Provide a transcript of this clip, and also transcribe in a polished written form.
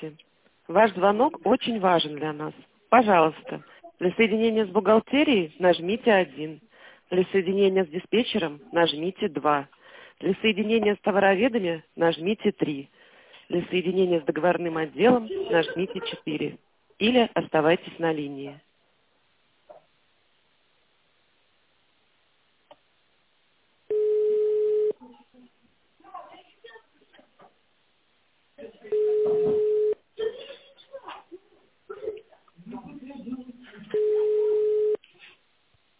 Здравствуйте. Ваш звонок очень важен для нас. Пожалуйста, для соединения с бухгалтерией нажмите 1. Для соединения с диспетчером нажмите 2. Для соединения с товароведами нажмите 3. Для соединения с договорным отделом нажмите 4. Или оставайтесь на линии.